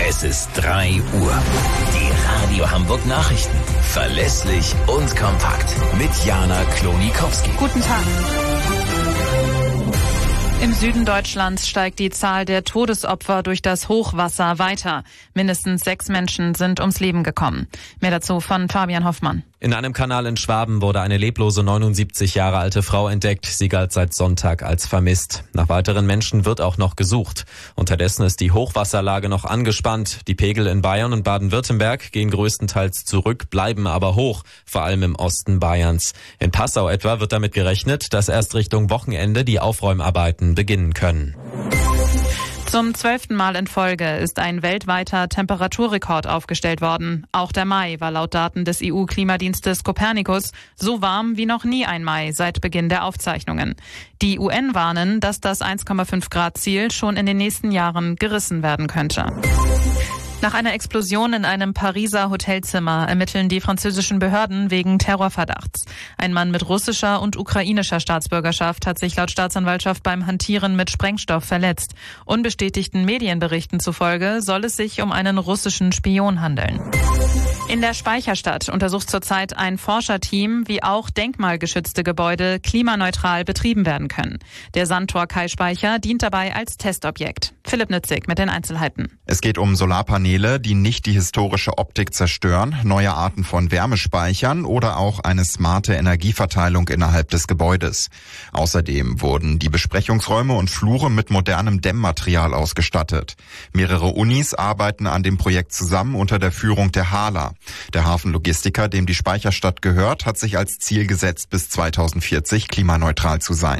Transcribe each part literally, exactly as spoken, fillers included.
Es ist drei Uhr. Die Radio Hamburg Nachrichten. Verlässlich und kompakt. Mit Jana Klonikowski. Guten Tag. Im Süden Deutschlands steigt die Zahl der Todesopfer durch das Hochwasser weiter. Mindestens sechs Menschen sind ums Leben gekommen. Mehr dazu von Fabian Hoffmann. In einem Kanal in Schwaben wurde eine leblose neunundsiebzig Jahre alte Frau entdeckt. Sie galt seit Sonntag als vermisst. Nach weiteren Menschen wird auch noch gesucht. Unterdessen ist die Hochwasserlage noch angespannt. Die Pegel in Bayern und Baden-Württemberg gehen größtenteils zurück, bleiben aber hoch, vor allem im Osten Bayerns. In Passau etwa wird damit gerechnet, dass erst Richtung Wochenende die Aufräumarbeiten beginnen können. Zum zwölften Mal in Folge ist ein weltweiter Temperaturrekord aufgestellt worden. Auch der Mai war laut Daten des E U-Klimadienstes Copernicus so warm wie noch nie ein Mai seit Beginn der Aufzeichnungen. Die U N warnen, dass das eins Komma fünf Grad Ziel schon in den nächsten Jahren gerissen werden könnte. Nach einer Explosion in einem Pariser Hotelzimmer ermitteln die französischen Behörden wegen Terrorverdachts. Ein Mann mit russischer und ukrainischer Staatsbürgerschaft hat sich laut Staatsanwaltschaft beim Hantieren mit Sprengstoff verletzt. Unbestätigten Medienberichten zufolge soll es sich um einen russischen Spion handeln. In der Speicherstadt untersucht zurzeit ein Forscherteam, wie auch denkmalgeschützte Gebäude klimaneutral betrieben werden können. Der Sandtor-Kai-Speicher dient dabei als Testobjekt. Philipp Nützig mit den Einzelheiten. Es geht um Solarpaneele, die nicht die historische Optik zerstören, neue Arten von Wärmespeichern oder auch eine smarte Energieverteilung innerhalb des Gebäudes. Außerdem wurden die Besprechungsräume und Flure mit modernem Dämmmaterial ausgestattet. Mehrere Unis arbeiten an dem Projekt zusammen unter der Führung der Hala. Der Hafenlogistiker, dem die Speicherstadt gehört, hat sich als Ziel gesetzt, bis zweitausendvierzig klimaneutral zu sein.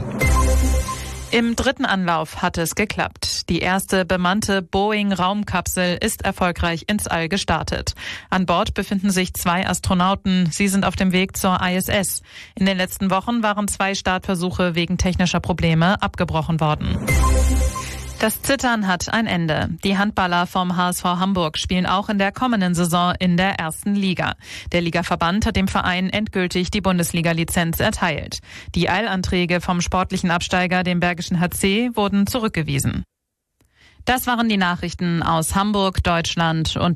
Im dritten Anlauf hat es geklappt. Die erste bemannte Boeing-Raumkapsel ist erfolgreich ins All gestartet. An Bord befinden sich zwei Astronauten. Sie sind auf dem Weg zur I S S. In den letzten Wochen waren zwei Startversuche wegen technischer Probleme abgebrochen worden. Das Zittern hat ein Ende. Die Handballer vom H S V Hamburg spielen auch in der kommenden Saison in der ersten Liga. Der Ligaverband hat dem Verein endgültig die Bundesliga-Lizenz erteilt. Die Eilanträge vom sportlichen Absteiger, dem Bergischen H C, wurden zurückgewiesen. Das waren die Nachrichten aus Hamburg, Deutschland und